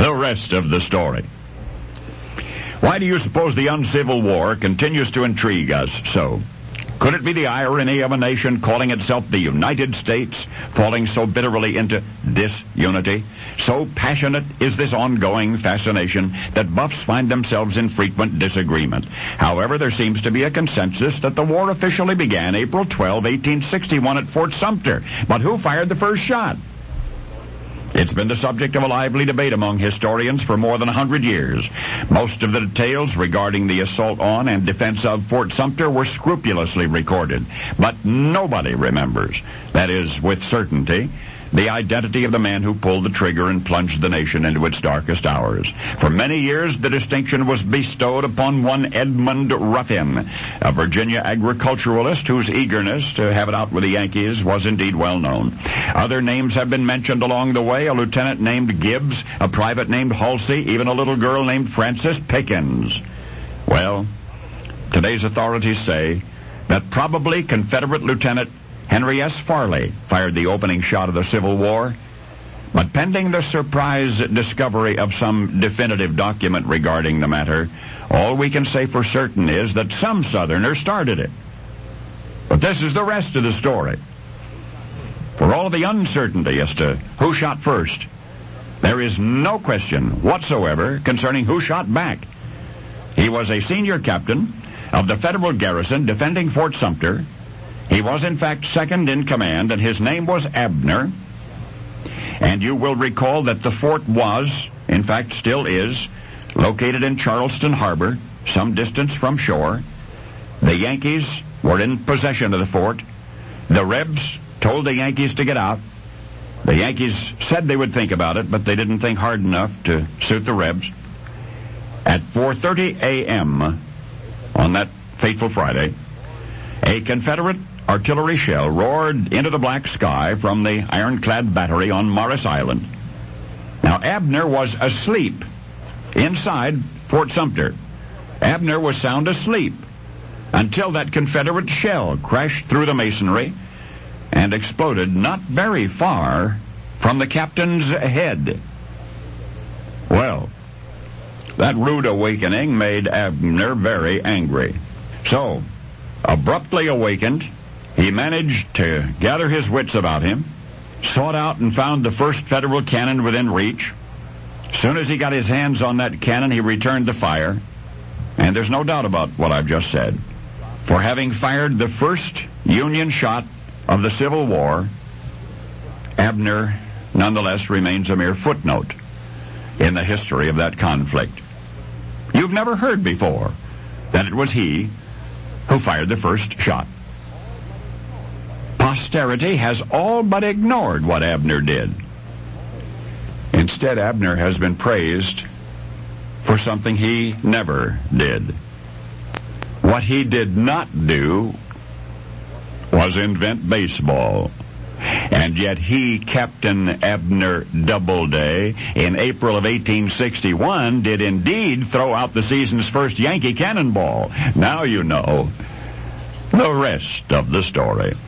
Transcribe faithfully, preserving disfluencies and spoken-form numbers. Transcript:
The rest of the story. Why do you suppose the uncivil war continues to intrigue us so? Could it be the irony of a nation calling itself the United States, falling so bitterly into disunity? So passionate is this ongoing fascination that buffs find themselves in frequent disagreement. However, there seems to be a consensus that the war officially began April twelfth, eighteen sixty-one at Fort Sumter. But who fired the first shot? It's been the subject of a lively debate among historians for more than a hundred years. Most of the details regarding the assault on and defense of Fort Sumter were scrupulously recorded, but nobody remembers, that is, with certainty, the identity of the man who pulled the trigger and plunged the nation into its darkest hours. For many years, the distinction was bestowed upon one Edmund Ruffin, a Virginia agriculturalist whose eagerness to have it out with the Yankees was indeed well known. Other names have been mentioned along the way, a lieutenant named Gibbs, a private named Halsey, even a little girl named Frances Pickens. Well, today's authorities say that probably Confederate Lieutenant Henry S. Farley fired the opening shot of the Civil War, but pending the surprise discovery of some definitive document regarding the matter, all we can say for certain is that some Southerners started it. But this is the rest of the story. For all the uncertainty as to who shot first, there is no question whatsoever concerning who shot back. He was a senior captain of the federal garrison defending Fort Sumter. He was, in fact, second in command, and his name was Abner. And you will recall that the fort was, in fact, still is, located in Charleston Harbor, some distance from shore. The Yankees were in possession of the fort. The Rebs told the Yankees to get out. The Yankees said they would think about it, but they didn't think hard enough to suit the Rebs. At four thirty a.m. on that fateful Friday, a Confederate artillery shell roared into the black sky from the ironclad battery on Morris Island. Now, Abner was asleep inside Fort Sumter. Abner was sound asleep until that Confederate shell crashed through the masonry and exploded not very far from the captain's head. Well, that rude awakening made Abner very angry. So, abruptly awakened, he managed to gather his wits about him, sought out and found the first Federal cannon within reach. As soon as he got his hands on that cannon, he returned the fire. And there's no doubt about what I've just said. For having fired the first Union shot of the Civil War, Abner nonetheless remains a mere footnote in the history of that conflict. You've never heard before that it was he who fired the first shot. Posterity has all but ignored what Abner did. Instead, Abner has been praised for something he never did. What he did not do was invent baseball. And yet he, Captain Abner Doubleday, in April of eighteen sixty-one, did indeed throw out the season's first Yankee cannonball. Now you know the rest of the story.